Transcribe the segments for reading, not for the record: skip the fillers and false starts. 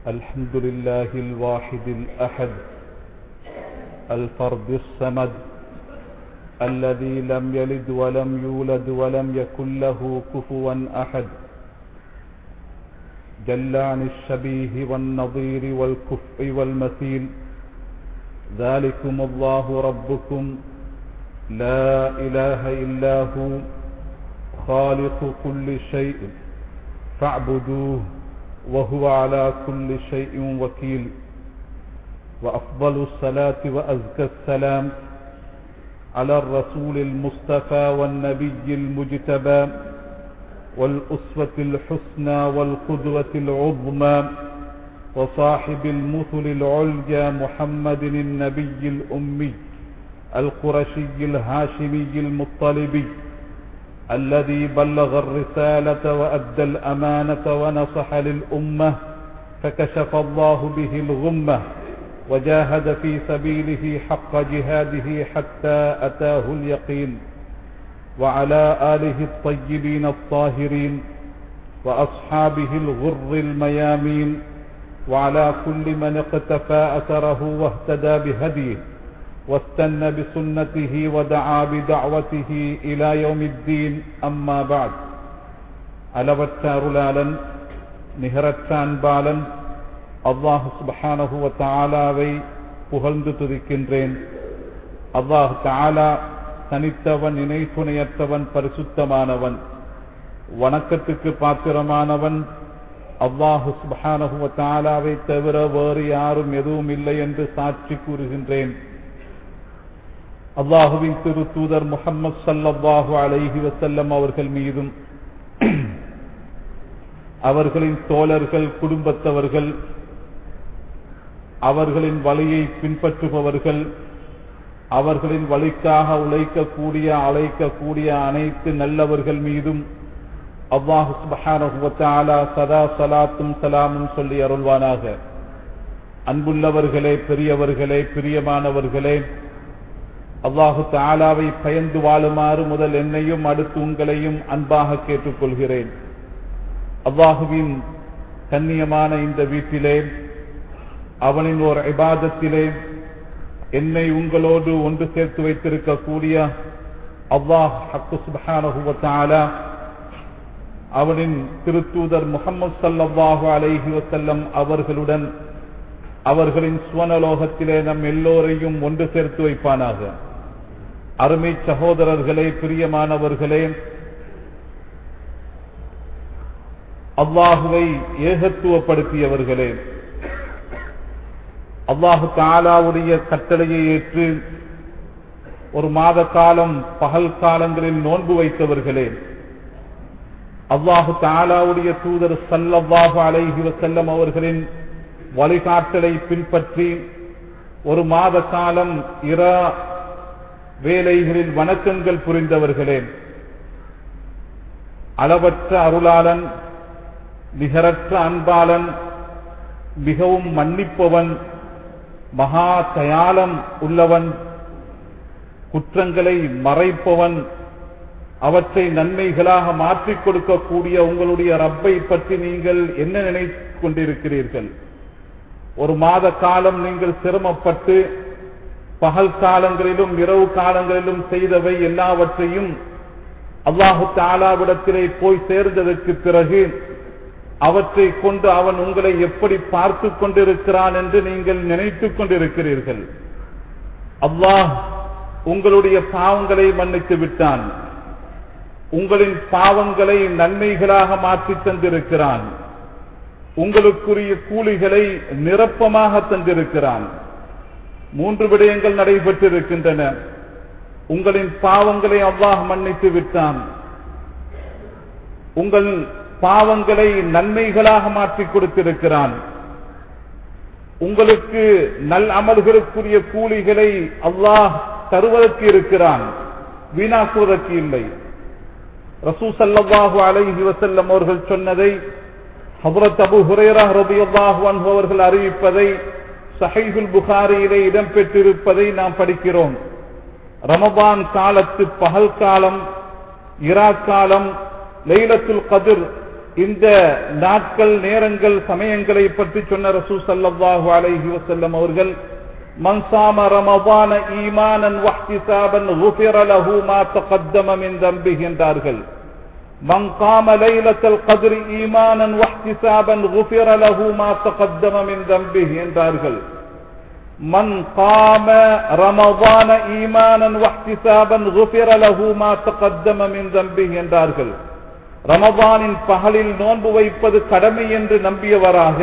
الحمد لله الواحد الأحد الفرد الصمد الذي لم يلد ولم يولد ولم يكن له كفوا أحد جل عن الشبيه والنظير والكفء والمثيل ذلكم الله ربكم لا إله إلا هو خالق كل شيء فاعبدوه وهو على كل شيء وكيل وأفضل الصلاة وأزكى السلام على الرسول المصطفى والنبي المجتبى والأسوة الحسنى والقدوة العظمى وصاحب المثل العليا محمد النبي الأمي القرشي الهاشمي المطلبي الذي بلغ الرسالة وأدى الأمانة ونصح للأمة فكشف الله به الغمة وجاهد في سبيله حق جهاده حتى أتاه اليقين وعلى آله الطيبين الطاهرين وأصحابه الغر الميامين وعلى كل من اقتفى أثره واهتدى بهديه واستنى بسنته ودعا بدعوته إلى يوم الدين أما بعد அளவற்ற அருளாளன் நிகரற்ற அன்பாளன் அல்லாஹ் சுப்ஹானஹு வ தஆலாவை புகழ்ந்து துதிக்கின்றேன். அல்லாஹ் தஆலா தனித்தவன், இணை துணையற்றவன், பரிசுத்தமானவன், வணக்கத்துக்கு பாத்திரமானவன். அல்லாஹ் சுப்ஹானஹு வ தஆலாவை தவிர வேறு யாரும் எதுவும் இல்லை என்று சாட்சி கூறுகின்றேன். அல்லாஹுவின் திரு தூதர் முஹம்மது ஸல்லல்லாஹு அலைஹி வஸல்லம் அவர்கள் மீதும் அவர்களின் தோழர்கள், குடும்பத்தவர்கள், அவர்களின் வழியை பின்பற்றுபவர்கள், அவர்களின் வழிக்காக அழைக்கக்கூடிய அனைத்து நல்லவர்கள் மீதும் அல்லாஹ் சுப்ஹானஹு வ தஆலா சதா ஸலாத்தும் ஸலாமும் சொல்லி அருள்வானாக. அன்புள்ளவர்களே, பெரியவர்களே, பிரியமானவர்களே, அல்லாஹு தஆலாவை பயந்து வாழுமாறு முதல் என்னையும் அடுத்து உங்களையும் அன்பாக கேட்டுக்கொள்கிறேன். அல்லாஹுவின் கண்ணியமான இந்த வீட்டிலே, அவனின் ஒரு இபாதத்திலே என்னை உங்களோடு ஒன்று சேர்த்து வைத்திருக்கக்கூடிய அல்லாஹ் ஹக்கு சுப்ஹானஹு வ தஆலா அவனின் திருத்தூதர் முஹம்மது ஸல்லல்லாஹு அலைஹி வஸல்லம் அவர்களுடன் அவர்களின் சுவனலோகத்திலே நம் எல்லோரையும் ஒன்று சேர்த்து வைப்பானாக. அருமை சகோதரர்களே, பிரியமானவர்களே, அல்லாஹுவை ஏகத்துவப்படுத்தியவர்களே, அல்லாஹு தஆலாவுடைய கட்டளையை ஏற்று ஒரு மாத காலம் பகல் காலங்களில் நோன்பு வைத்தவர்களே, அல்லாஹு தஆலாவுடைய தூதர் ஸல்லல்லாஹு அலைஹி வஸல்லம் அவர்களின் வழிகாட்டலை பின்பற்றி ஒரு மாத காலம் இரா வேளைகளில் வணக்கங்கள் புரிந்தவர்களே, அளவற்ற அருளாளன், நிகரற்ற அன்பாளன், மிகவும் மன்னிப்பவன், மகா தயாளம் உள்ளவன், குற்றங்களை மறைப்பவன், அவற்றை நன்மைகளாக மாற்றிக் கொடுக்கக்கூடிய உங்களுடைய ரப்பை பற்றி நீங்கள் என்ன நினைத்துக் கொண்டிருக்கிறீர்கள்? ஒரு மாத காலம் நீங்கள் சிரமப்பட்டு பகல் காலங்களிலும் இரவு காலங்களிலும் செய்தவை எல்லாவற்றையும் அல்லாஹு தஆலாவிடத்திலே போய் சேர்ந்ததற்கு பிறகு அவற்றை கொண்டு அவன் உங்களை எப்படி பார்த்து கொண்டிருக்கிறான் என்று நீங்கள் நினைத்துக் கொண்டிருக்கிறீர்கள். அல்லாஹ் உங்களுடைய பாவங்களை மன்னித்து விட்டான். உங்களின் பாவங்களை நன்மைகளாக மாற்றி தந்திருக்கிறான். உங்களுக்குரிய கூலிகளை நிரப்பமாக தந்திருக்கிறான். 3 விடயங்கள் நடைபெற்றிருக்கின்றன. உங்களின் பாவங்களை அல்லாஹ் மன்னித்து விட்டான். உங்கள் பாவங்களை நன்மைகளாக மாற்றிக் கொடுத்திருக்கிறான். உங்களுக்கு நல் அமல்களுக்குரிய கூலிகளை அல்லாஹ் தருவதற்கு இருக்கிறான், வீணாக்குவதற்கு இல்லை. ரசூல் ஸல்லல்லாஹு அலைஹி வஸல்லம் அவர்கள் சொன்னதை ஹஜ்ரத் அபூ ஹுரைரா ரலியல்லாஹு அன்ஹு அவர்கள் அறிவிப்பதை ஸஹீஹுல் புகாரியிலே இடம்பெற்றிருப்பதை நாம் படிக்கிறோம். ரமதான் காலத்து பகல் காலம், இரா காலம், லைலத்துல் கத்ர் இந்த நாட்கள், நேரங்கள், சமயங்களை பற்றி சொன்ன ரசூல் ஸல்லல்லாஹு அலைஹி வஸல்லம் அவர்கள் மன் ஸாம ரமஸான ஈமானன் வஹ்திஸாபன் குஃபிர லஹு மா தகத்தம மின் தம்பிஹி என்றார்கள். மன் காம லைலத்துல் கத்ரி ஈமானன் வஹ்திஸாபன் குஃபிர லஹு மா தகத்தம மின் தம்பிஹி என்றார்கள். மன் காம ரமஸான ஈமானன் வஹ்திஸாபன் குஃபிர லஹு மா தகத்தம மின் தம்பிஹி என்றார்கள். ரமஸானின் பகலில் நோன்பு வைப்பது கடமை என்று நம்பியவராக,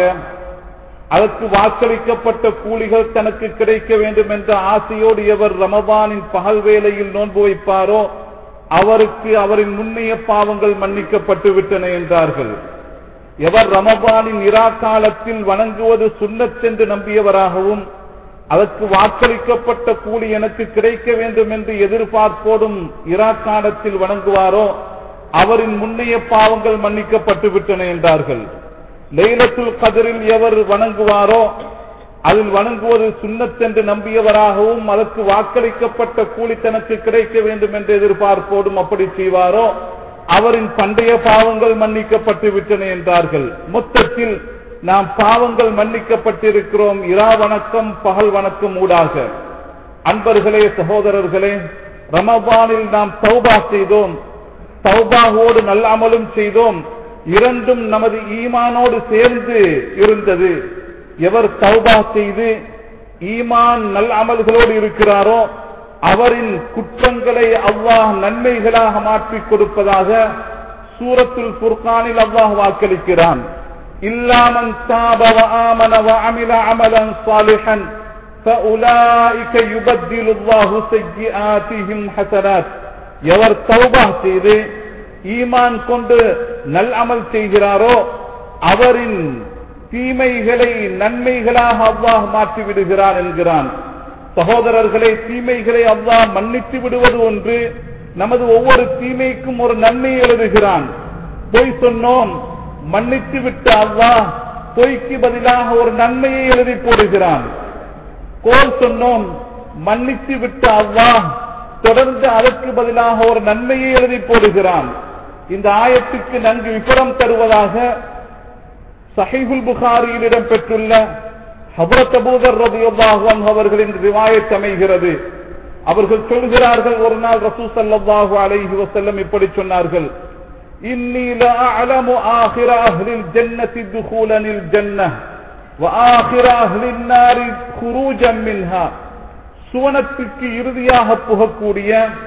அதற்கு வாக்களிக்கப்பட்ட கூலிகள் தனக்கு கிடைக்க வேண்டும் என்ற ஆசையோடு எவர் ரமஸானின் பகல் வேளையில் நோன்பு வைப்பாரோ அவருக்கு அவரின் முன்னைய பாவங்கள் மன்னிக்கப்பட்டு விட்டன என்றார்கள். எவர் ரமஸானின் இரா காலத்தில் வணங்குவது சுன்னத் என்று நம்பியவராகவும், அதற்கு வாக்களிக்கப்பட்ட கூலி எனக்கு கிடைக்க வேண்டும் என்று எதிர்பார்ப்போடும் இரா காலத்தில் வணங்குவாரோ அவரின் முன்னைய பாவங்கள் மன்னிக்கப்பட்டு விட்டன என்றார்கள். லைலத்துல் கத்ரில் எவர் வணங்குவாரோ, அதில் வணங்குவது சுன்னத் என்று நம்பியவராகவும், அதற்கு வாக்களிக்கப்பட்ட கூலி தனக்கு கிடைக்க வேண்டும் என்று எதிர்பார்ப்போடும் அப்படி செய்வாரோ அவரின் பண்டைய பாவங்கள் மன்னிக்கப்பட்டு விட்டன என்றார்கள். மொத்தத்தில் நாம் பாவங்கள் மன்னிக்கப்பட்டிருக்கிறோம் இரா வணக்கம், பகல் வணக்கம் ஊடாக. அன்பர்களே, சகோதரர்களே, ரமஸானில் நாம் தௌபா செய்தோம், தௌபாவோடு நல்ல அமலும் செய்தோம். இரண்டும் நமது ஈமானோடு சேர்ந்து இருந்தது. எவர் தௌபா செய்து ஈமான் நல்ல அமல்களோடு இருக்கிறாரோ அவரின் குற்றங்களை அல்லாஹ் நன்மைகளாக மாற்றிக் கொடுப்பதாக சூரத்துல் ஃபுர்கானில் அல்லாஹ் வாக்களிக்கிறான். இல்லாமன் தாப வ ஆமன வ அமில அமலன் ஸாலிஹன் ஃபஉலாயிக யுபத்திலுல்லாஹு ஸய்யிஆத்திஹிம் ஹஸனாத். எவர் தௌபா செய்து ஈமான் கொண்டு நல் அமல் செய்கிறாரோ அவரின் தீமைகளை நன்மைகளாக அல்லாஹ் மாற்றி விடுகிறான் என்கிறான். சகோதரர்களே, தீமைகளை அல்லாஹ் மன்னித்து விடுவது ஒன்று, நமது ஒவ்வொரு தீமைக்கும் ஒரு நன்மை எழுதுகிறான். பொய் சொன்னோம், மன்னித்து விட்ட அல்லாஹ் பொய்க்கு பதிலாக ஒரு நன்மையை எழுதி போடுகிறான். கோல் சொன்னோம், மன்னித்து விட்ட அல்லாஹ் தொடர்ந்து அதற்கு பதிலாக ஒரு நன்மையை எழுதி போடுகிறான். இந்த ஆயத்துக்கு நன்கு விபரம் தருவதாக சஹீஹுல் புகாரியில் இடம்பெற்றுள்ள ஹஜ்ரத் அபூ தர் ரலியல்லாஹு அன்ஹு அவர்களின் ரிவாயத் அமைகிறது. அவர்கள் சொல்கிறார்கள், ஒரு நாள் ரசூல் ஸல்லல்லாஹு அலைஹி வஸல்லம் இப்படி சொன்னார்கள், இன்னி லஅலமு ஆகிர அஹ்லில் ஜன்னதி துகூலனில் ஜன்னஹ் வ ஆகிர அஹ்லின் நாரி குரூஜன் மின்ஹா. சுவனத்துக்கு இறுதியாக புகக்கூடிய,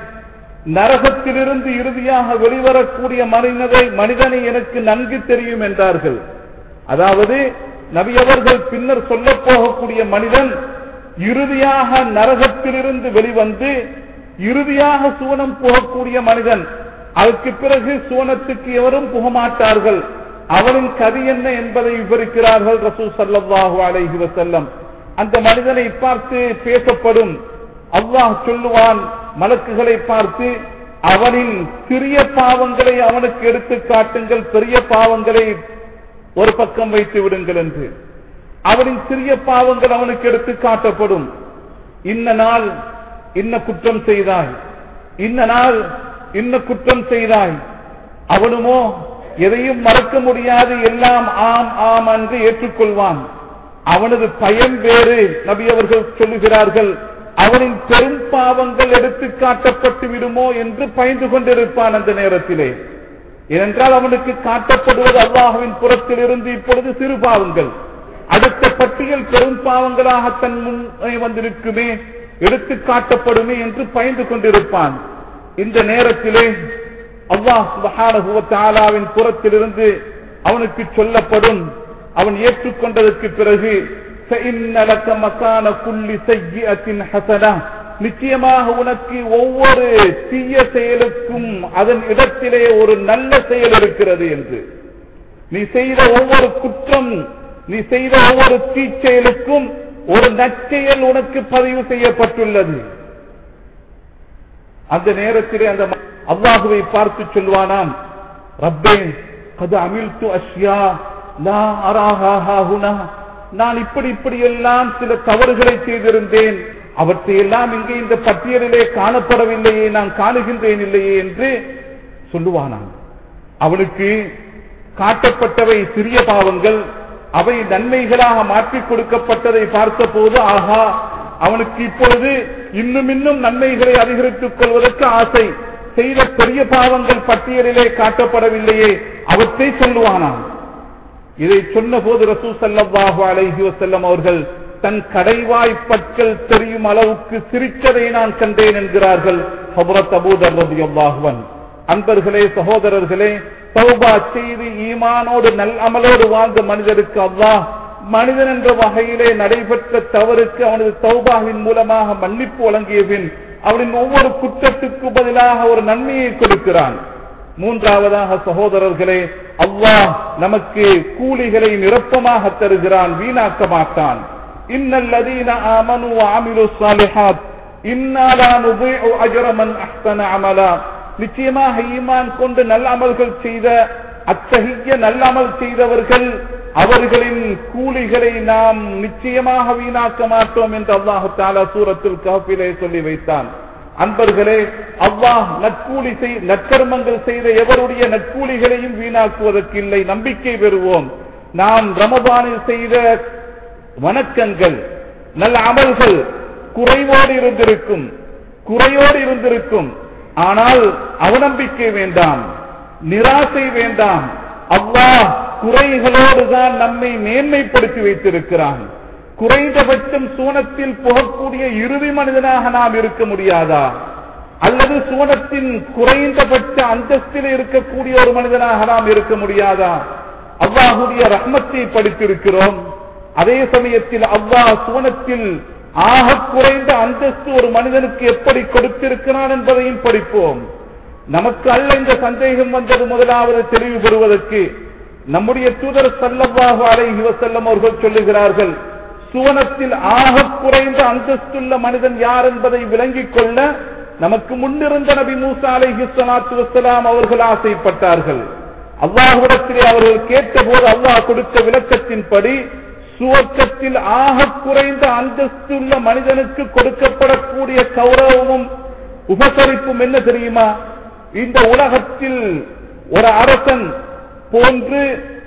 நரகத்திலிருந்து இறுதியாக வெளிவரக்கூடிய மனிதனை எனக்கு நன்கு தெரியும் என்றார்கள். அதாவது நபி அவர்கள் பின்னர் சொல்ல போகக்கூடிய மனிதன் இறுதியாக நரகத்திலிருந்து வெளிவந்து இறுதியாக சுவனம் புகக்கூடிய மனிதன். அதற்கு பிறகு சுவனத்துக்கு எவரும் புகமாட்டார்கள். அவனின் கதி என்ன என்பதை விவரிக்கிறார்கள் ரசூல் ஸல்லல்லாஹு அலைஹி வஸல்லம். அந்த மனிதனை பார்த்து பேசப்படும். அல்லாஹ் சொல்லுவான் மலக்குகளை பார்த்து, அவனின் சிறிய பாவங்களை அவனுக்கு எடுத்து காட்டுங்கள், பெரிய பாவங்களை ஒரு பக்கம் வைத்து விடுங்கள் என்று. அவனின் சிறிய பாவங்கள் அவனுக்கு எடுத்து காட்டப்படும். இன்ன நாள் இன்ன குற்றம் செய்தாய், இன்ன நாள் இன்ன குற்றம் செய்தாய். அவனுமோ எதையும் மறக்க முடியாது, எல்லாம் ஆம் ஆம் என்று ஏற்றுக்கொள்வான். அவனது பயம் வேறு. நபி அவர்கள் சொல்லுகிறார்கள், அவனின் பெரும் பாவங்கள் எடுத்து காட்டப்பட்டு விடுமோ என்று பயந்து கொண்டிருப்பான் அந்த நேரத்திலே. ஏனென்றால் அவனுக்கு காட்டப்படுவது அல்லாஹ்வின் புறத்தில் இருந்து இப்பொழுது சிறு பாவங்கள், அடுத்த பட்டியல் பெரும் பாவங்களாக தன் முன்னே வந்திருக்குமே, எடுத்து காட்டப்படுமே என்று பயந்து கொண்டிருப்பான். இந்த நேரத்திலே அல்லாஹ் சுப்ஹானஹு வ தஆலாவின் புறத்திலிருந்து அவனுக்கு சொல்லப்படும், அவன் ஏற்றுக்கொண்டதற்கு பிறகு فَإِنَّ لَكَ مَكَانَ كُلِّ سَيِّئَةٍ حَسَنَةٍ, நிச்சயமாக உனக்கு ஒவ்வொரு தீய செயலுக்கும் அதன் இடத்திலே ஒரு நல்ல செயல் இருக்கிறது என்று. நீ செய்த ஒவ்வொரு குற்றம், நீ செய்த ஒவ்வொரு தீச்செயலுக்கும் ஒரு நற்செயல் உனக்கு பதிவு செய்யப்பட்டுள்ளது. அந்த நேரத்திலே அந்த அல்லாஹுவை பார்த்து சொல்வானாம், ரப்பே கத் அமில்து அஷ்யா லா அராஹா ஹாஹுனா, நான் இப்படி எல்லாம் சில தவறுகளை செய்திருந்தேன், அவற்றையெல்லாம் இங்கே இந்த பட்டியலிலே காணப்படவில்லையே, நான் காணுகின்றேன் இல்லையே என்று சொல்லுவானாம். அவனுக்கு காட்டப்பட்டவை சிறிய பாவங்கள், அவை நன்மைகளாக மாற்றிக் கொடுக்கப்பட்டதை பார்த்த போது ஆகா, அவனுக்கு இப்பொழுது இன்னும் நன்மைகளை அதிகரித்துக் கொள்வதற்கு ஆசை, செய்த பெரிய பாவங்கள் பட்டியலிலே காட்டப்படவில்லையே, அவற்றை சொல்லுவானாம். இதை சொன்ன போது ரசூல் ஸல்லல்லாஹு அலைஹி வஸல்லம் அவர்கள் தன் கடைவாய் பற்கள் தெரியும் அளவுக்கு சிரித்ததை நான் கண்டேன் என்கிறார்கள் ஹஜ்ரத் அபூ தர் ரலியல்லாஹு அன்ஹு. அன்பர்களே, சகோதரர்களே, தௌபா செய்து ஈமானோடு நல் அமலோடு வாழ்ந்த மனிதருக்கு அல்லாஹ் மனிதன் என்ற வகையிலே நடைபெற்ற தவறுக்கு அவனது தௌபாவின் மூலமாக மன்னிப்பு வழங்கிய பின் அவனின் ஒவ்வொரு குற்றத்துக்கு பதிலாக ஒரு நன்மையை கொடுக்கிறான். மூன்றாவதாக சகோதரர்களே, அல்லாஹ் நமக்கு கூலிகளை நிரப்பமாக தருகிறான், வீணாக்க மாட்டான். இன்னல்லதீன ஆமனு வஅமிலுஸ் ஸாலிஹாத் இன்னா லா நுதீஉ அஜ்ர மன் அஹ்ஸன அமலா. நிச்சயமாக ஈமான் கொண்டு நல்ல அமல்கள் செய்த அத்தகைய நல்ல அமல் செய்தவர்கள் அவர்களின் கூலிகளை நாம் நிச்சயமாக வீணாக்க மாட்டோம் என்று அல்லாஹ் தஆலா சூரத்துல் கஹ்ஃபிலே சொல்லி வைத்தான். அன்பர்களே, அல்லாஹ் நற்கர்மங்கள் செய்த எவருடைய நற்கூலிகளையும் வீணாக்குவதற்கு இல்லை. நம்பிக்கை பெறுவோம். நாம் ரமதானில் செய்த வணக்கங்கள் நல்ல அமல்கள் குறையோடு இருந்திருக்கும். ஆனால் அவநம்பிக்கை வேண்டாம், நிராசை வேண்டாம். அல்லாஹ் குறைகளோடு தான் நம்மை மேன்மைப்படுத்தி வைத்திருக்கிறான். குறைந்தபட்சம் சூனத்தில் புகக்கூடிய இறுதி மனிதனாக நாம் இருக்க முடியாதா? அல்லது சூனத்தின் குறைந்தபட்ச அந்தஸ்தில் இருக்கக்கூடிய ஒரு மனிதனாக நாம் இருக்க முடியாதா? அல்லாஹுடைய ரஹ்மத்தை படித்திருக்கிறோம். அதே சமயத்தில் அல்லாஹ் சூனத்தில் ஆக குறைந்த அந்தஸ்து ஒரு மனிதனுக்கு எப்படி கொடுத்திருக்கிறான் என்பதையும் படிப்போம். நமக்கு அல்ல இந்த சந்தேகம் வந்தது முதலாவது தெளிவு பெறுவதற்கு. நம்முடைய தூதர் ஸல்லல்லாஹு அலைஹி வஸல்லம் அவர்கள் சொல்லுகிறார்கள், சுவனத்தில் ஆக குறைந்த அந்தஸ்துள்ள மனிதன் யார் என்பதை விளங்கிக் கொள்ள நமக்கு முன்னிருந்த நபி மூசா அலைஹிஸ்ஸலாத்து வஸ்ஸலாம் அவர்கள் ஆசைப்பட்டார்கள். அல்லாஹ்விடத்திலே அவர்கள் கேட்டபோது அல்லாஹ் கொடுத்த விளக்கத்தின்படி சுவர்க்கத்தில் ஆக குறைந்த அந்தஸ்துள்ள மனிதனுக்கு கொடுக்கப்படக்கூடிய கௌரவமும் உபசரிப்பும் என்ன தெரியுமா? இந்த உலகத்தில் ஒரு அரசன் போன்று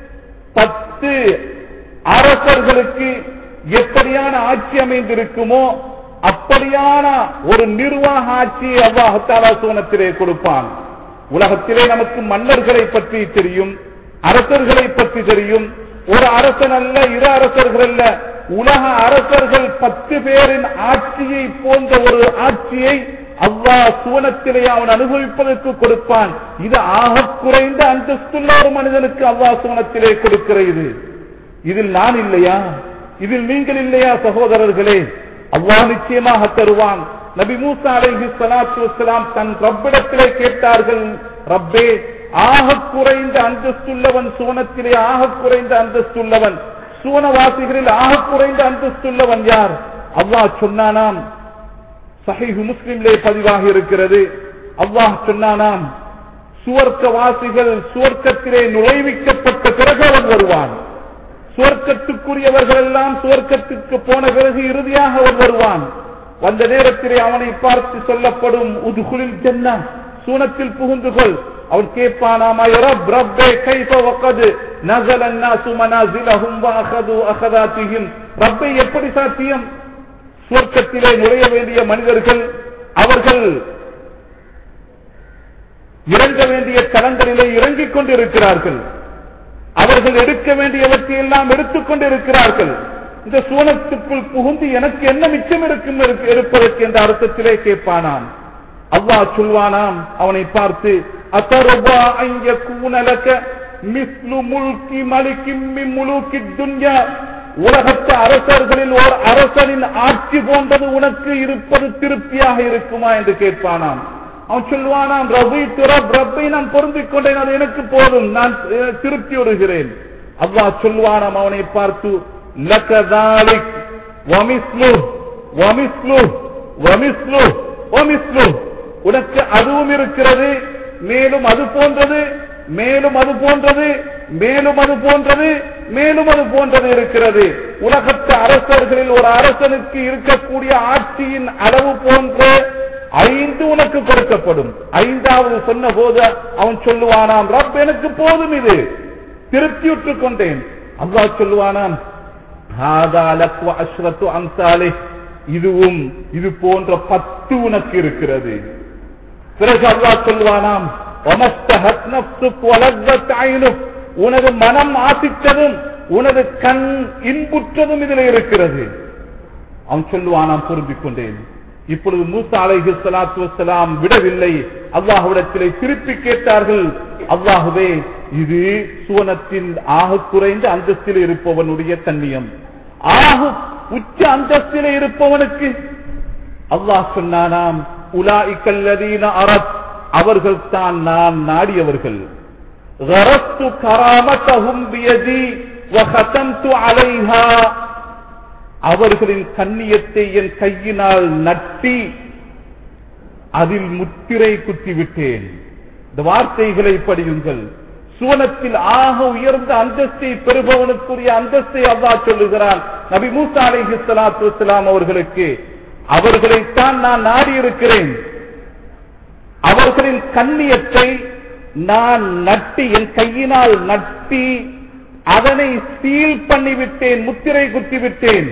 10 அரசர்களுக்கு எப்படியான ஆட்சி அமைந்திருக்குமோ அப்படியான ஒரு நிர்வாக ஆட்சியை அல்லாஹ் தஆலா சூனத்திலே கொடுப்பான். உலகத்திலே நமக்கு மன்னர்களை பற்றி தெரியும், அரசர்களை பற்றி தெரியும். ஒரு அரசன் அல்ல, 2 அரசர்கள் அல்ல, உலக அரசர்கள் 10 பேரின் ஆட்சியை போன்ற ஒரு ஆட்சியை அல்லாஹ் சூனத்திலே அவன் அனுபவிப்பதற்கு கொடுப்பான். இது ஆக குறைந்த அந்தஸ்துள்ள ஒரு மனிதனுக்கு அல்லாஹ் சூனத்திலே கொடுக்கிறது. இதில் நான் இல்லையா? இதில் நீங்கள் இல்லையா? சகோதரர்களே, அல்லாஹ் நிச்சயமாக தருவான். நபி மூசா அலைஹிஸ்ஸலாத்து வஸ்ஸலாம் தன் ரப்பிடத்திலே கேட்டார்கள், ரப்பே, ஆக குறைந்த அந்தஸ்துள்ளவன் சூனத்திலே ஆக குறைந்த அந்தஸ்துள்ளவன், சூனவாசிகளில் ஆக குறைந்த அந்தஸ்துள்ளவன் யார்? அல்லாஹ் சொன்னானாம், சஹீஹ் முஸ்லிமிலே பதிவாக இருக்கிறது, அல்லாஹ் சொன்னானாம், சுவர்க்கவாசிகள் சுவர்க்கத்திலே நுழைவிக்கப்பட்ட பிறகு அவன் வருவான். சுவர்க்கத்துக்குரியவர்கள் எல்லாம் சுவர்க்கத்துக்கு போன பிறகு இறுதியாக அவன் வருவான். வந்த நேரத்திலே அவனை பார்த்து சொல்லப்படும், உதுகுலில் ஜன்னா, சூனத்தில் புகுந்துகொள். அவன் கேட்பானாம், ரப்பே கைஃப வகத் நஸல الناس மனாசிலஹும் வஅഖது அഖதாத்திஹிம். ரப்பே, எப்படி சாத்தியம்? சுவர்க்கத்திலே நுழைய வேண்டிய மனிதர்கள் அவர்கள் இறங்க வேண்டிய தலங்களிலே இறங்கிக் கொண்டிருக்கிறார்கள். அவர்கள் எடுக்க வேண்டியவற்றை எல்லாம் எடுத்துக் கொண்டிருக்கிறார்கள். இந்த சூனத்துக்குள் புகுந்து எனக்கு என்ன மிச்சம் இருப்பதற்கு என்ற அர்த்தத்திலே கேட்பானாம். அல்லாஹ் சொல்வானாம் அவனை பார்த்து, அத்தர்வா அன் யகூன லக மிஸ்லு முல்கி மலிகின் மின் முலூகித் துன்யா. உலகத்து அரசர்களில் ஒரு அரசனின் ஆட்சி போன்றது உனக்கு இருப்பது திருப்தியாக இருக்குமா என்று கேட்பானாம். அவன் சொல்வானாம், ரப்பை நான் பொருந்திக் கொண்டேன், அது எனக்கு போதும், நான் திருப்தி வருகிறேன். அல்லாஹ் சொல்வானாம் அவனை பார்த்து, லகதாலிக் வமிஸ்லுஹ் வமிஸ்லுஹ் வமிஸ்லுஹ் வமிஸ்லுஹ். உனக்கு அதுவும் இருக்கிறது, மேலும் அது போன்றது, மேலும் அது போன்றது, மேலும் அது போன்றது, மேலும் அது போன்றது இருக்கிறது. உலகத்து அரசர்களில் ஒரு அரசனுக்கு இருக்கக்கூடிய ஆட்சியின் அளவு போன்ற 5 உனக்கு கொடுக்கப்படும். 5வது சொன்ன போது அவன் சொல்லுவானாம், ரப் எனக்கு போதும், இது திருப்தியுற்றுக் கொண்டேன். அல்லாஹ் சொல்லுவானாம், ஹாதா லக் வ அஷ்ரத்து அம்சாலிஹ், இதுவும் இது போன்ற 10 உனக்கு இருக்கிறது. பிறகு அல்லாஹ் சொல்வானாம், வமஸ்தஹத் நஃப்ஸுக் வலzzat ஐனுக், உனது மனம் ஆசித்ததும் உனது கண் இன்புற்றதும் இதில் இருக்கிறது. அவன் சொல்லுவானாம், பொருந்திக் கொண்டேன். இப்பொழுது மூசா அலைஹிஸ்ஸலாத்து வஸ்ஸலாம் விடவில்லை, அல்லாஹ்விடத்திலே திருப்பி கேட்டார்கள், அல்லாஹ்வே, இது சுவனத்தின் ஆக குறைந்த அந்தஸ்தில் இருப்பவனுடைய கண்ணியம், ஆக உச்ச அந்தஸ்திலே இருப்பவனுக்கு அல்லாஹ் சொன்னானாம், உலாயிகல்லதீன அரத், அவர்கள் தான் நான் நாடியவர்கள். கரத்து கராமத்தஹும் பியதி வ கதம்து அலைஹா, அவர்களின் கண்ணியத்தை என் கையினால் நட்டி அதில் முத்திரை குத்திவிட்டேன். இந்த வார்த்தைகளை படியுங்கள். சுவனத்தில் ஆக உயர்ந்த அந்தஸ்தை பெறுபவனுக்குரிய அந்தஸ்தை அல்லாஹ் சொல்லுகிறான் நபி மூசா அலைஹிஸ்ஸலாத்து வஸ்ஸலாம் அவர்களுக்கு. அவர்களைத்தான் நான் நாடி இருக்கிறேன். அவர்களின் கண்ணியத்தை நான் நட்டி, என் கையினால் நட்டி அதனை சீல் பண்ணிவிட்டேன், முத்திரை குத்திவிட்டேன்.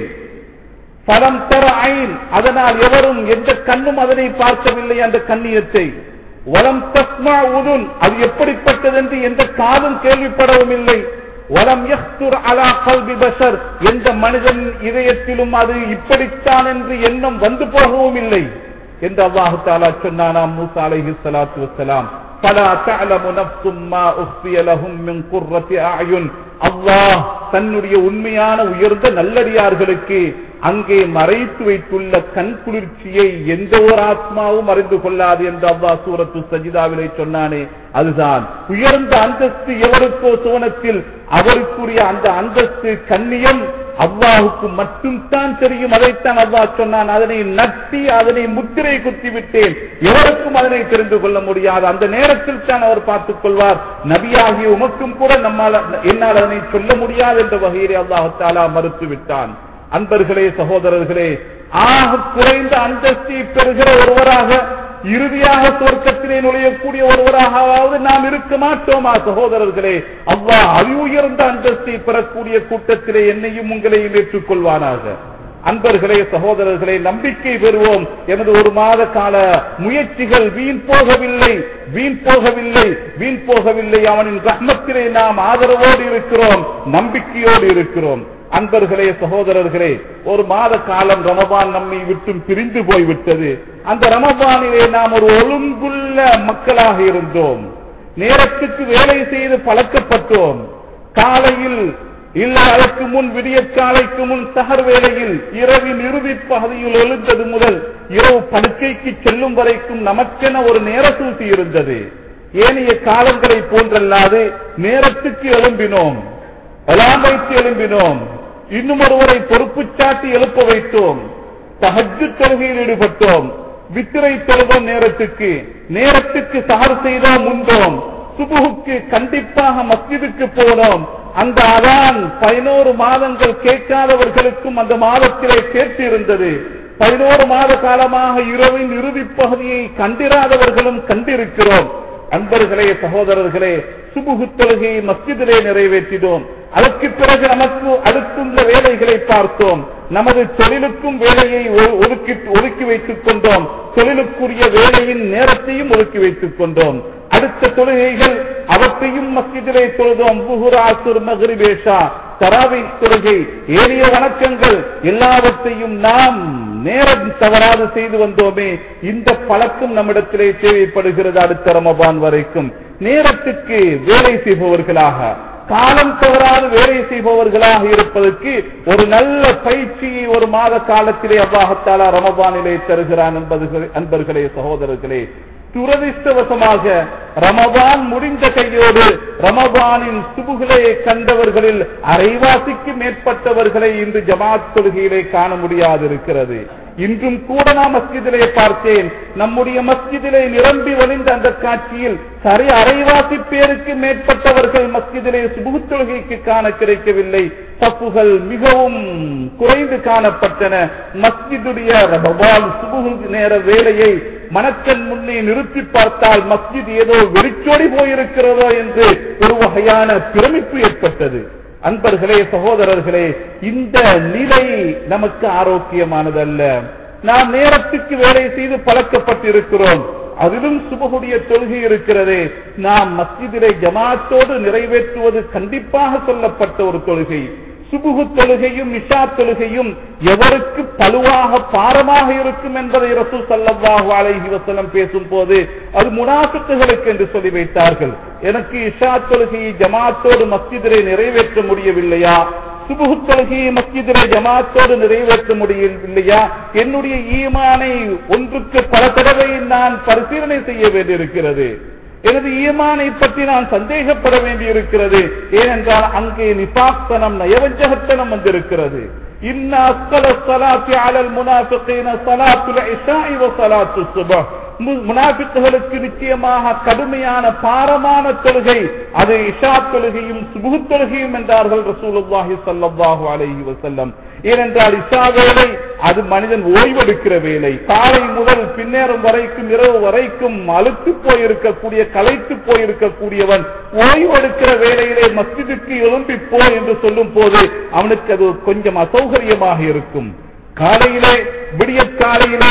பலம் தர ஐன், அதனால் எவரும் எந்த கண்ணும் அதனை பார்க்கவில்லை அந்த கண்ணியத்தை. வலம் தஸ்மா உதுன், அது எப்படிப்பட்டது என்று எந்த காதும் கேள்விப்படவும் இல்லை. வலம் யஹ்துர் அலா கல்பி பஷர், எந்த மனிதன் இதயத்திலும் அது இப்படித்தான் என்று எண்ணம் வந்து போகவும் இல்லை என்று அல்லாஹ் தஆலா சொன்னானாம் மூசா அலைஹிஸ்ஸலாத்து வஸ்ஸலாம். ஃபலா தஅலமு நஃப்ஸும் மா உஃபிய லஹும் மின் குர்ரத்தி அயுன், அல்லாஹ் தன்னுடைய உண்மையான உயர்ந்த நல்லடியார்களுக்கு அங்கே மறைத்து வைத்துள்ள கண் குளிர்ச்சியை எந்த ஒரு ஆத்மாவும் அறிந்து கொள்ளாது என்று அல்லாஹ் சூரத்து சஜிதாவிலே சொன்னானே, அதுதான் உயர்ந்த அந்தஸ்து. எவருக்கோ சுவனத்தில் அவருக்குரிய அந்த அந்தஸ்து கண்ணியம் அல்லாஹுக்கு மட்டும் தான் தெரியும். அதைத்தான் அல்லாஹ் சொன்னான், அதனை நட்டி அதனை முத்திரை குத்திவிட்டேன், எவருக்கும் அதனை தெரிந்து கொள்ள முடியாது. அந்த நேரத்தில் தான் அவர் பார்த்துக் கொள்வார். நபியாகிய உமக்கும் கூட என்னால் அதனை சொல்ல முடியாது என்ற வகையிலே அல்லாஹ் தஆலா மறுத்து விட்டான். அன்பர்களே, சகோதரர்களே, ஆக குறைந்த அந்தஸ்தை பெறுகிற ஒருவராக, இறுதியாக சொர்க்கத்திலே நுழையக்கூடிய ஒருவராகவாவது நாம் இருக்க மாட்டோமா சகோதரர்களே? அல்லாஹ் அதி உயர்ந்த அந்தஸ்தை பெறக்கூடிய கூட்டத்திலே என்னையும் உங்களையும் ஏற்றுக்கொள்வானாக. அன்பர்களே, சகோதரர்களே, நம்பிக்கை பெறுவோம். எனது ஒரு மாத கால முயற்சிகள் வீண் போகவில்லை, வீண் போகவில்லை, வீண் போகவில்லை. அவனின் ரஹ்மத்திலே நாம் ஆதரவோடு இருக்கிறோம், நம்பிக்கையோடு இருக்கிறோம். அன்பர்களே, சகோதரர்களே, ஒரு மாத காலம் ரமபான் நம்மை விட்டும் பிரிந்து போய்விட்டது. அந்த ரமபானிலே நாம் ஒரு ஒழுங்குள்ள மக்களாக இருந்தோம். நேரத்துக்கு வேலை செய்து பழக்கப்பட்டோம். காலையில் இல்லை, அதற்கு முன் விடிய காலைக்கு முன் சஹர் வேளையில் இரவின் இறுதி பகுதியில் எழுந்தது முதல் இரவு படுக்கைக்கு செல்லும் வரைக்கும் நமக்கென ஒரு நேர சூசி இருந்தது. ஏனைய காலங்களை போன்றல்லாது நேரத்துக்கு எழும்பினோம், அலாம் வைத்து எழும்பினோம், இன்னும் ஒருவரை பொறுப்பு சாட்டி எழுப்ப வைத்தோம், தஹஜ்ஜுத் தொழுகையில் ஈடுபட்டோம், வித்திரை தொழுதோம், நேரத்துக்கு நேரத்துக்கு சஹர் செய்தோம், முந்தோம், சுபுகுக்கு கண்டிப்பாக மஸ்ஜிதுக்கு போனோம். அந்த அதான் 11 மாதங்கள் கேட்காதவர்களுக்கும் அந்த மாதத்திலே கேட்டு இருந்தது. 11 மாத காலமாக இரவின் இறுதி பகுதியை கண்டிராதவர்களும் கண்டிருக்கிறோம். அன்பர்களே, சகோதரர்களே, சுபுகு தொழுகையை மஸ்ஜிதிலே நிறைவேற்றினோம். அதற்கு பிறகு நமக்கு அடுத்துள்ள வேலைகளை பார்த்தோம். நமது தொழிலுக்கும் வேலையை ஒதுக்கி வைத்துக் கொண்டோம். தொழிலுக்குரிய வேலையின் நேரத்தையும் ஒதுக்கி வைத்துக் கொண்டோம். அடுத்த தொழுகைகள் அவற்றையும் மஸ்ஜிதிலே தொழுதோம். ஸுஹர், அஸ்ர், மக்ரிப், இஷா, தராவீஹ் தொழுகை, ஏனைய வணக்கங்கள் எல்லாவற்றையும் நாம் நேரம் தவறாது செய்து வந்தோமே. இந்த பழக்கம் நம்மிடத்திலே தேவைப்படுகிறது. அடுத்த ரமபான் வரைக்கும் நேரத்துக்கு வேலை செய்பவர்களாக, காலம் தவறாது வேலை செய்பவர்களாக இருப்பதற்கு ஒரு நல்ல பயிற்சியை ஒரு மாத காலத்திலே அல்லாஹ் தஆலா ரமபானிலே தருகிறான். அன்பர்களே, சகோதரர்களே, துரதிர்ஷ்டவசமாக ரமபான் முடிந்த கையோடு ரமபானின் சுபுகளை கண்டவர்களில் அரைவாசிக்கு மேற்பட்டவர்களை இன்று ஜமாத் தொழுகையிலே காண முடியாது இருக்கிறது. இன்றும் கூட நான் மஸ்ஜிதிலே பார்த்தேன். நம்முடைய மஸ்ஜிதிலே நிரம்பி வழிந்த அந்த காட்சியில் சரி அரைவாசி பேருக்கு மேற்பட்டவர்கள் மஸ்ஜிதிலே சுபுகு தொழுகைக்கு காண கிடைக்கவில்லை. தப்புகள் மிகவும் குறைந்து காணப்பட்டன. மஸ்ஜிதுடைய ரமபான் சுபுகு நேர வேலையை மனக்கண் முன்னே நிறுத்தி பார்த்தால் மஸ்ஜித் ஏதோ வெறிச்சோடி போயிருக்கிறதோ என்று ஒரு வகையான பிரமிப்பு ஏற்பட்டது. அன்பர்களே, சகோதரர்களே, இந்த நிலை நமக்கு ஆரோக்கியமானதல்ல. நாம் நேரத்துக்கு வேலை செய்து பழக்கப்பட்டிருக்கிறோம். அதிலும் சுபஹுடைய தொழுகை இருக்கிறது. நாம் மஸ்ஜிதிலே ஜமாத்தோடு நிறைவேற்றுவது கண்டிப்பாக சொல்லப்பட்ட ஒரு தொழுகை. சுபுகு தொழுகையும் இஷா தொழுகையும் எவருக்கு பலுவாக பாரமாக இருக்கும் என்பதை ரசூல் ஸல்லல்லாஹு அலைஹி வஸல்லம் பேசும் போது அது முனாஃபிக்குகளுக்கு என்று சொல்லி வைத்தார்கள். எனக்கு இஷா தொழுகையை ஜமாத்தோடு மஸ்ஜிதிலே நிறைவேற்ற முடியவில்லையா, சுபுகு தொழுகையை மஸ்ஜிதிலே ஜமாத்தோடு நிறைவேற்ற முடியவில்லையா, என்னுடைய ஈமானை ஒன்றுக்கு பல தடவை நான் பரிசீலனை செய்ய வேண்டியிருக்கிறது, எனது ஈமானை பற்றி நான் சந்தேகப்பட வேண்டியிருக்கிறது. ஏனென்றால் அங்கே நிஃபாக்தனம், நயவஞ்சகத்தனம் வந்திருக்கிறது. இன்ன அஸ்கல ஸலாத்தி அலல் முனாஃபிகீன ஸலாத்துல் இஷாஇ வ ஸலாத்துஸ் சுப்ஹ். முனாஃபிக்குகளுக்கு நிச்சயமாக கடுமையான பாரமான தொழுகை அது இஷா தொழுகையும் சுபுஹ் தொழுகையும் என்றார்கள் ரசூலுல்லாஹி ஸல்லல்லாஹு அலைஹி வஸல்லம். ஏனென்றால் இஷா வேளை அது மனிதன் ஓய்வெடுக்கிற வேலை. காலை முதல் பின்னேறும் வரைக்கும் இரவு வரைக்கும் அழுத்து போயிருக்கக்கூடிய, களைத்து போயிருக்கக்கூடியவன் ஓய்வெடுக்கிற வேளையிலே மஸ்ஜிதுக்கு எழும்பி போ என்று சொல்லும் போது அவனுக்கு அது கொஞ்சம் அசௌகரியமாக இருக்கும். காலையிலே, விடிய காலையிலே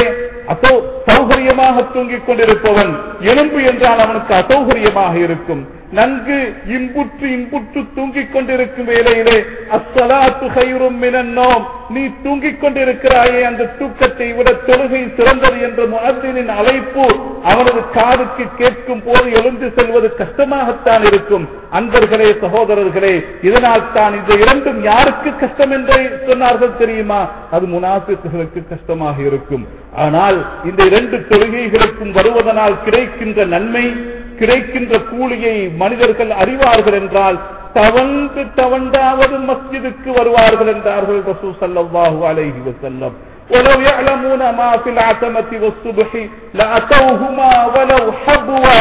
சௌகரியமாக தூங்கிக் கொண்டிருப்பவன் எழும்பு என்றால் அவனுக்கு அசௌகரியமாக இருக்கும். நன்கு இன்புற்று தூங்கிக் கொண்டிருக்கும் வேளையிலே அஸ்ஸலாத்து கைரும் மினன் நௌம், நீ தூங்கிக் கொண்டிருக்கிறாயே, அந்த தூக்கத்தை விட தொழுகை சிறந்தது என்ற முஅத்தினின் அழைப்பு அவனது காதுக்கு கேட்கும் போது எழுந்து செல்வது கஷ்டமாகத்தான் இருக்கும். அன்பர்களே, சகோதரர்களே, இதனால் தான் இந்த இரண்டும் யாருக்கு கஷ்டம் என்று சொன்னார்கள் தெரியுமா? அது முனாஃபிக்குகளுக்கு கஷ்டமாக இருக்கும். ஆனால் இந்த இரண்டு தொழுகைகளுக்கும் வருவதனால் கிடைக்கின்ற நன்மை, கிடைக்கின்ற கூலியை மனிதர்கள் அறிவார்கள் என்றால் தவண்டாவது மஸ்ஜிதுக்கு வருவார்கள் என்றார்கள் ரசூல் ஸல்லல்லாஹு அலைஹி வஸல்லம். وَلَوْ يَعْلَمُونَ مَا فِي الْعَتَمَةِ وَالصُّبْحِ لَأَتَوْهُمَا وَلَوْ حَبْوًا.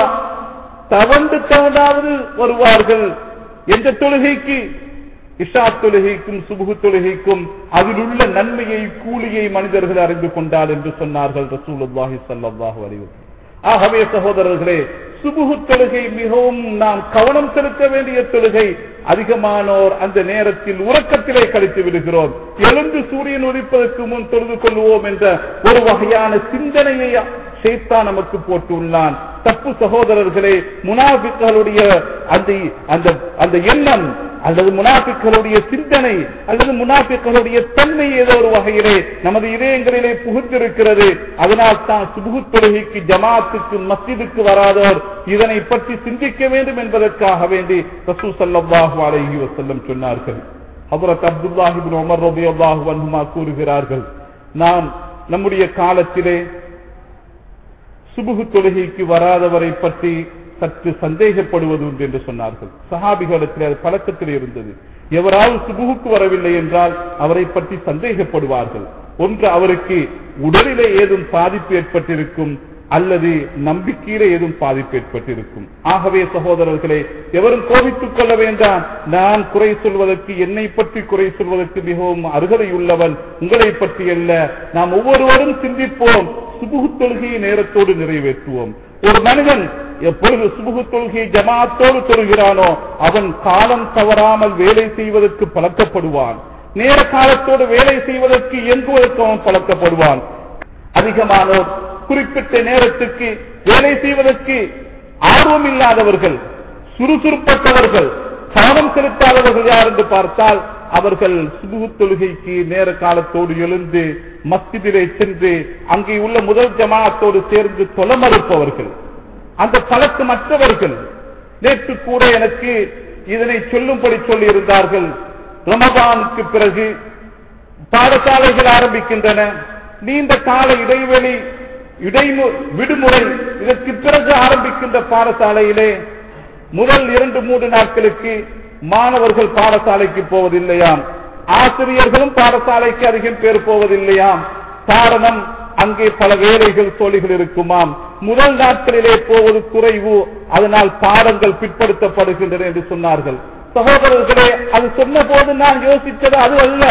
தவண்டாவது வருவார்கள். எந்த தொழுகைக்கு? இஷா தொழுகைக்கும் சுபுஹ் தொழுகைக்கும் அதில் உள்ள நன்மையை, கூலியை மனிதர்கள் அறிந்து கொண்டால் என்று சொன்னார்கள் ரசூலுல்லாஹி ஸல்லல்லாஹு அலைஹி வஸல்லம். ஆகவே சகோதரர்களே, சுபுஹ் தொழுகை மிகவும் நாம் கவனம் செலுத்த வேண்டிய தொழுகை. அதிகமானோர் அந்த நேரத்தில் உறக்கத்திலே கழித்து விடுகிறோம். எழுந்து சூரியன் உதிப்பதற்கு முன் தொழுது கொள்வோம் என்ற ஒரு வகையான சிந்தனையை ஷைத்தான் நமக்கு போட்டுள்ளான். தப்பு சகோதரர்களே. முனாஃபிக்குகளுடைய அந்த எண்ணம் அல்லது முனாஃபிக்குகளுடைய சிந்தனை அல்லது முனாஃபிக்குகளுடைய தன்மை ஏதோ ஒரு வகையிலே நமது இதயங்களிலே புகுந்திருக்கிறது. அதனால் தான் சுபுஹ் தொழுகைக்கு, ஜமாத்துக்கு, மஸ்ஜிதுக்கு வராதோர் இதனை பற்றி சிந்திக்க வேண்டும் என்பதற்காக வேண்டி ரசூல் ஸல்லல்லாஹு அலைஹி வஸல்லம் சொன்னார்கள். ஹஜ்ரத் அப்துல்லாஹ் இப்னு உமர் ரலியல்லாஹு அன்ஹுமா கூறுகிறார்கள், நாம் நம்முடைய காலத்திலே சுபுஹ் தொழுகைக்கு வராதவரை பற்றி சற்று சந்தேகப்படுவது உண்டு என்று சொன்னார்கள். சஹாபிகளிடத்தில் அது பழக்கத்தில் இருந்தது. எவரால் சுபுஹுக்கு வரவில்லை என்றால் அவரை பற்றி சந்தேகப்படுவார்கள். ஒன்று, அவருக்கு உடலிலே ஏதும் பாதிப்பு ஏற்பட்டிருக்கும் அல்லது நம்பிக்கையிலே ஏதும் பாதிப்பு ஏற்பட்டிருக்கும். ஆகவே சகோதரர்களே, எவரும் கோபித்துக் கொள்ள வேண்டாம். நான் குறை சொல்வதற்கு, என்னை பற்றி குறை சொல்வதற்கு மிகவும் அருகதையுள்ளவன், உங்களை பற்றி அல்ல. நாம் ஒவ்வொருவரும் சிந்திப்போம், சுபுஹ் தொழுகையை நேரத்தோடு நிறைவேற்றுவோம். ஒரு மனிதன் எப்பொழுது சுபுஹ் தொழுகையை ஜமாத்தோடு தொழுகிறானோ அவன் காலம் தவறாமல் வேலை செய்வதற்கு பழக்கப்படுவான். நேர காலத்தோடு வேலை செய்வதற்கு இயங்குவதற்கு அவன் பழக்கப்படுவான். அதிகமானோர் குறிப்பிட்ட நேரத்துக்கு வேலை செய்வதற்கு ஆர்வம் இல்லாதவர்கள், சுறுசுறுப்பற்றவர்கள், கவனம் செலுத்தாதவர்கள் யார் என்று பார்த்தால் அவர்கள் சுபுஹ் தொழுகைக்கு நேர காலத்தோடு எழுந்து மஸ்ஜிதிலே சென்று அங்கே உள்ள முதல் ஜமாஅத்தோடு சேர்ந்து தொழ மறுப்பவர்கள், அந்த பழக்கமற்றவர்கள். நேற்று கூட எனக்கு இதனை சொல்லும்படி சொல்லி இருந்தார்கள். ரமதானுக்கு பிறகு பாடசாலைகள் ஆரம்பிக்கின்றன. நீண்ட கால இடைவெளி, விடுமுறை, இதற்கு பிறகு ஆரம்பிக்கின்ற பாடசாலையிலே முதல் 2-3 நாட்களுக்கு மாணவர்கள் பாடசாலைக்கு போவதில்லையாம். ஆசிரியர்களும் பாடசாலைக்கு அதிகம் பேர் போவதில்லையாம். காரணம், அங்கே பல வேலைகள் தோழிகள் இருக்குமாம். முதல் நாட்களிலே போவது குறைவு, அதனால் பாடங்கள் பிற்படுத்தப்படுகின்றன என்று சொன்னார்கள். சகோதரர்களே, அது சொன்ன போது நான் யோசித்தது அது அல்ல.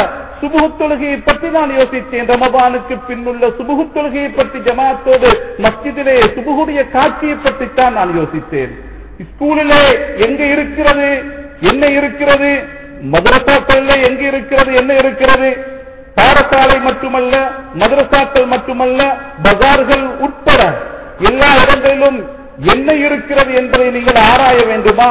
சுபுஹ் தொழுகையை பற்றி நான் யோசித்தேன். ரமபானுக்கு பின்னுள்ள சுபுஹ் தொழுகையை பற்றி ஜமாத்தோடு மஸ்ஜிதிலே சுபுஹுடைய காட்சியை பற்றித்தான் நான் யோசித்தேன். ஸ்கூலிலே எங்க இருக்கிறது, என்ன இருக்கிறது, மதரசாக்களிலே எங்க இருக்கிறது, என்ன இருக்கிறது, பாடசாலை மட்டுமல்ல, மதரசாக்கள் மட்டுமல்ல, பஜார்கள் உட்பட எல்லா இடங்களிலும் என்ன இருக்கிறது என்பதை நீங்கள் ஆராய வேண்டுமா?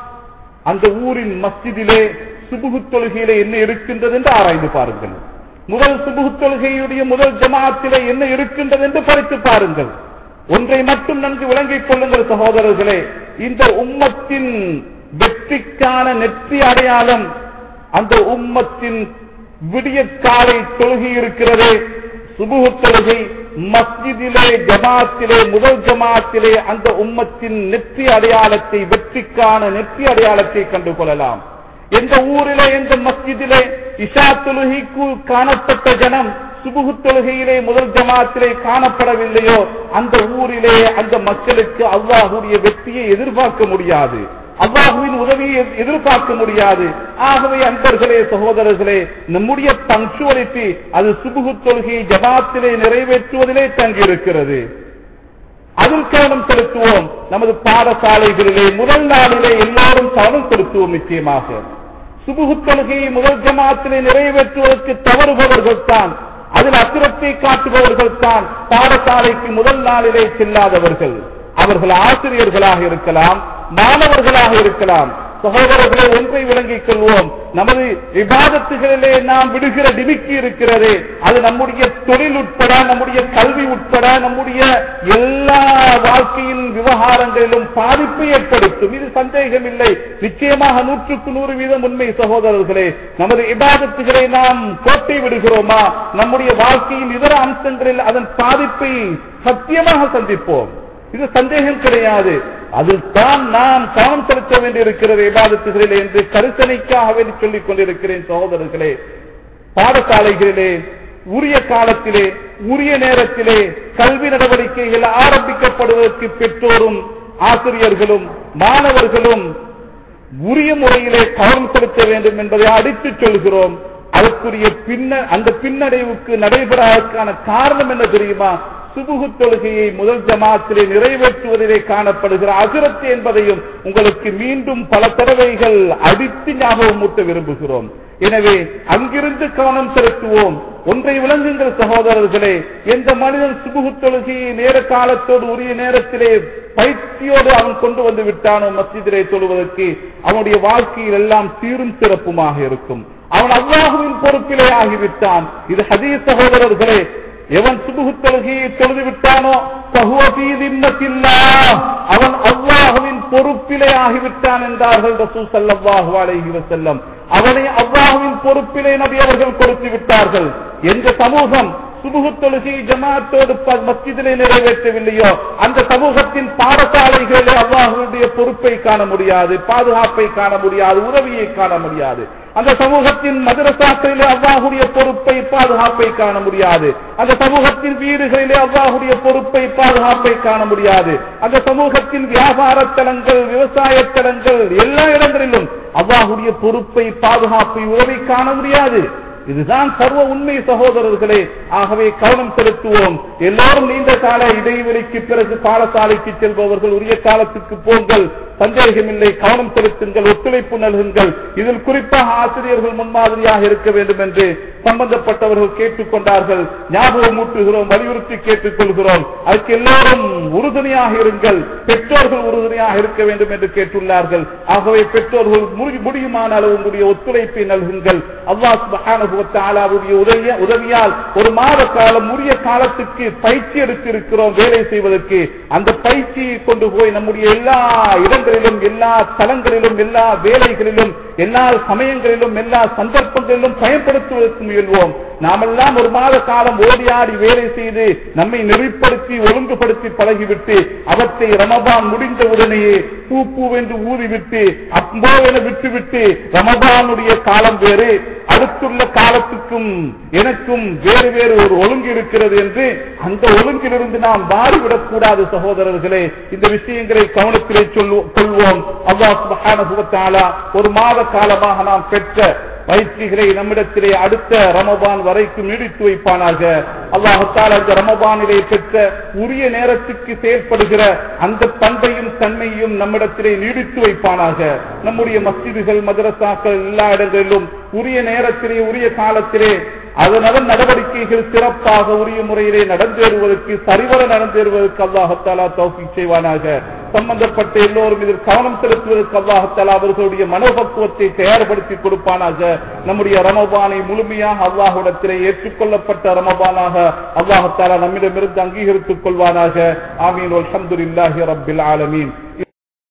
அந்த ஊரின் மஸ்ஜிதிலே சுபுஹ் தொழுகையிலே என்ன இருக்கின்றது என்று ஆராய்ந்து பாருங்கள். முதல் சுபுஹ் தொழுகையுடைய முதல் ஜமாஅத்திலே என்ன இருக்கின்றது என்று படித்து பாருங்கள். ஒன்றை மட்டும் நன்கு விளங்கிக் கொள்ளுங்கள் சகோதரர்களே, இந்த உம்மத்தின் வெற்றிக்கான நெற்றி அடையாளம் அந்த உம்மத்தின் விடிய காலை தொழுகை இருக்கிறதே, சுபுஹ் தொழுகை, மஸ்ஜிதிலே ஜமாத்திலே முதல் ஜமாத்திலே அந்த உம்மத்தின் நெற்றி அடையாளத்தை, வெற்றிக்கான நெற்றி அடையாளத்தை கண்டு கொள்ளலாம். எந்த ஊரிலே எந்த மஸ்ஜிதிலே இஷா தொழுகைக்கு காணப்பட்ட ஜனம் சுபுஹ் தொழுகையிலே முதல் ஜமாத்திலே காணப்படவில்லையோ அந்த ஊரிலே அந்த மக்களுக்கு அல்லாஹ்வுடைய வெற்றியை எதிர்பார்க்க முடியாது, அல்லாஹ்வின் உதவியை எதிர்பார்க்க முடியாது. ஆகவே அன்பர்களே, சகோதரர்களே, நம்முடைய பங்க்சுவலிட்டி அது சுபுஹ் தொழுகையை ஜமாத்திலே நிறைவேற்றுவதிலே தங்கியிருக்கிறது. அதில் கவனம் செலுத்துவோம். நமது பாடசாலைகளிலே முதல் நாளிலே எல்லாரும் கவனம் செலுத்துவோம். நிச்சயமாக சுபுஹ் தொழுகையை முதல் ஜமாத்திலே நிறைவேற்றுவதற்கு தவறுபவர்கள் தான், அதில் அக்கிரத்தை காட்டுபவர்கள் தான் பாடசாலைக்கு முதல் நாளிலே செல்லாதவர்கள். அவர்கள் ஆசிரியர்களாக இருக்கலாம், மாணவர்களாக இருக்கலாம். சகோதரர்களே, ஒன்றை விளங்கிக் கொள்வோம். நமது இபாதத்துகளிலே நாம் விடுகிற டிமிக்கி இருக்கிறது, அது நம்முடைய தொழில் உட்பட, நம்முடைய கல்வி உட்பட, நம்முடைய எல்லா வாழ்க்கையின் விவகாரங்களிலும் பாதிப்பை ஏற்படுத்தும். இது சந்தேகம் இல்லை, நிச்சயமாக 100% உண்மை. சகோதரர்களே, நமது இபாதத்துகளை நாம் கோட்டை விடுகிறோமா, நம்முடைய வாழ்க்கையின் இதர அம்சங்களில் அதன் பாதிப்பை சத்தியமாக சந்திப்போம். இது சந்தேகம் கிடையாது. அதில் தான் நாம் கவனம் செலுத்த வேண்டியிருக்கிறது இபாதத்துகளிலே என்று கருத்தனைக்காக வேண்டி சொல்லிக் கொண்டிருக்கிறேன். சகோதரர்களே, பாடசாலைகளிலே உரிய காலத்திலே உரிய நேரத்திலே கல்வி நடவடிக்கைகள் ஆரம்பிக்கப்படுவதற்கு பெற்றோரும் ஆசிரியர்களும் மாணவர்களும் உரிய முறையிலே கவனம் செலுத்த வேண்டும் என்பதை அடித்துச் சொல்கிறோம். அதற்குரிய அந்த பின்னடைவுக்கு நடைபெறாதற்கான காரணம் என்ன தெரியுமா? சுபுஹ் தொழுகையை முதல் ஜமாத்திலே நிறைவேற்றுவதிலே காணப்படுகிற அசிரத்து என்பதையும் உங்களுக்கு மீண்டும் பல தடவைகள் அடித்து ஞாபகமூட்ட விரும்புகிறோம். எனவே அங்கிருந்து கவனம் செலுத்துவோம். ஒன்றை விளங்குங்கள் சகோதரர்களே, எந்த மனிதன் சுபுஹ் தொழுகையை நேர காலத்தோடு உரிய நேரத்திலே பயிற்சியோடு அவன் கொண்டு வந்து விட்டானோ மஸ்ஜிதிலே தொழுவதற்கு, அவனுடைய வாழ்க்கையில் எல்லாம் சீரும் சிறப்புமாக இருக்கும். அவன் அல்லாஹ்வின் பொறுப்பிலே ஆகிவிட்டான். இது ஹதீஸ் சகோதரர்களே. எவன் சுபுஹ் தொழுகையை தொழுது விட்டானோ அவன் அல்லாஹ்வின் பொறுப்பிலே ஆகிவிட்டான் என்றார்கள் ரசூல் ஸல்லல்லாஹு அலைஹி வஸல்லம். அவனை அல்லாஹ்வின் பொறுப்பிலே நபி அவர்கள் கொடுத்து விட்டார்கள். எந்த சமூகம் சுபுஹ் தொழுகையை ஜமாஅத்தோடு மஸ்ஜிதிலே நிறைவேற்றவில்லையோ அந்த சமூகத்தின் பாடசாலைகளிலே அல்லாஹ்வுடைய பொறுப்பை காண முடியாது, பாதுகாப்பை காண முடியாது, உதவியை காண முடியாது. அந்த சமூகத்தின் மதரசாக்களிலே அல்லாஹ்வுடைய பொறுப்பை பாதுகாப்பை காண முடியாது. அந்த சமூகத்தின் வீடுகளிலே அல்லாஹ்வுடைய பொறுப்பை பாதுகாப்பை காண முடியாது. அந்த சமூகத்தின் வியாபார தலங்கள், விவசாய தலங்கள், எல்லா இடங்களிலும் அல்லாஹ்வுடைய பொறுப்பை பாதுகாப்பை உதவி காண முடியாது. இதுதான் சர்வ உண்மை சகோதரர்களே. ஆகவே கவனம் செலுத்துவோம். எல்லாரும் நீண்ட கால இடைவெளிக்கு பிறகு பாடசாலைக்கு செல்பவர்கள் உரிய காலத்துக்கு போங்கள், சந்தேகமில்லை. கவனம் செலுத்துங்கள், ஒத்துழைப்பு நல்குங்கள். இதில் குறிப்பாக ஆசிரியர்கள் முன்மாதிரியாக இருக்க வேண்டும் என்று சம்பந்தப்பட்டவர்கள் கேட்டுக்கொண்டார்கள். ஞாபகம் ஊட்டுகிறோம், வலியுறுத்தி கேட்டுக் கொள்கிறோம். அதுக்கு எல்லாரும் உறுதுணையாக இருங்கள். பெற்றோர்கள் உறுதுணையாக இருக்க வேண்டும் என்று கேட்டுள்ளார்கள். ஆகவே பெற்றோர்கள் முடியுமான அளவு உங்களுடைய ஒத்துழைப்பை நல்குங்கள். அல்லாஹ் சுப்ஹானஹு வ தஆலாவுடைய உதவியால் ஒரு மாத காலம் உரிய காலத்துக்கு பயிற்சி எடுத்திருக்கிறோம் வேலை செய்வதற்கு. அந்த பயிற்சியை கொண்டு போய் நம்முடைய எல்லா இடங்களிலும், எல்லா தலங்களிலும், எல்லா வேலைகளிலும், எல்லா சமயங்களிலும், எல்லா சந்தர்ப்பங்களிலும் பயன்படுத்துவதற்கு முயல்வோம். நாமெல்லாம் ஒரு மாத காலம் ஓடியாடி வேலை செய்து நம்மை நெறிப்படுத்தி ஒழுங்குபடுத்தி பழகிவிட்டு அவற்றை ரமபான் முடிந்த உடனேயே பூவென்று ஊதிவிட்டு அப்போ என விட்டுவிட்டு ரமபானுடைய காலம் வேறு, அடுத்துள்ள காலத்துக்கும் எனக்கும் வேறு வேறு ஒரு ஒழுங்கு இருக்கிறது என்று அந்த ஒழுங்கிலிருந்து நாம் மாறிவிடக் கூடாது சகோதரர்களே. இந்த விஷயங்களை கவனத்திலே கொள்வோம். அல்லாஹ் சுப்ஹானஹு வ தஆலா ஒரு மாத காலமாக நாம் பெற்ற பயிற்சிகளை நம்மிடத்திலே அடுத்த ரமபான் வரைக்கும் நீடித்து வைப்பானாக. அல்லாஹ் தஆலா அந்த ரமபானிலே பெற்ற உரிய நேரத்துக்கு செயல்படுகிற அந்த பண்பையும் தன்மையும் நம்மிடத்திலே நீடித்து வைப்பானாக. நம்முடைய மஸ்ஜிதுகள் மதரசாக்கள் எல்லா இடங்களிலும் உரிய நேரத்திலே உரிய காலத்திலே அதன் நடவடிக்கைகள் சிறப்பாக உரிய முறையிலே நடந்தேறுவதற்கு சரிவர நடந்தேறுவதற்கு அல்லாஹ் தஆலா தௌஃபீக் செய்வானாக. சம்பந்தப்பட்ட எல்லோரும் இதில் கவனம் செலுத்துவதற்கு அல்லாஹ் தஆலா அவர்களுடைய மனோபக்குவத்தை தயார்படுத்தி கொடுப்பானாக. நம்முடைய ரமபானை முழுமையாக அல்லாஹ்விடத்திலே ஏற்றுக்கொள்ளப்பட்ட ரமபானாக அல்லாஹ் தஆலா நம்மிடமிருந்து அங்கீகரித்துக் கொள்வானாக. ஆமீன். வல்ஹம்துலில்லாஹி ரப்பில் ஆலமீன்.